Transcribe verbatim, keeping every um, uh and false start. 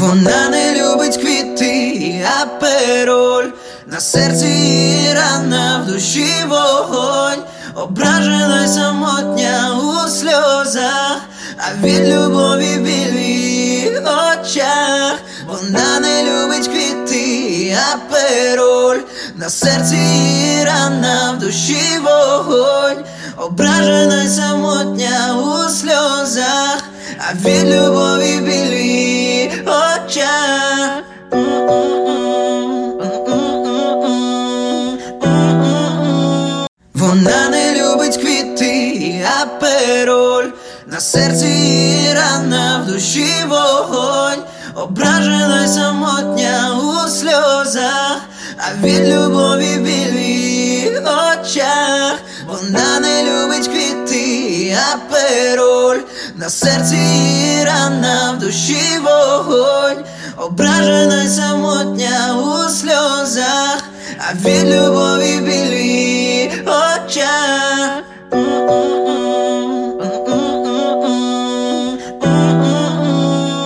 Вона не любить квіти і апероль, на серці її рана, в душі вогонь, ображена й самотня у сльозах, а від любові біль в її очах. Вона не любить квіти і апероль, на серці її рана, в душі вогонь, ображена й самотня у сльозах, а від любові біль в її очах. Вона не любить квіти і апероль, на серці її рана, в душі вогонь, ображена й самотня у сльозах, а від любові біль в її очах. Вона не любить квіти і апероль, на серці її рана, в душі вогонь, ображена й самотня у сльозах, а від любові біль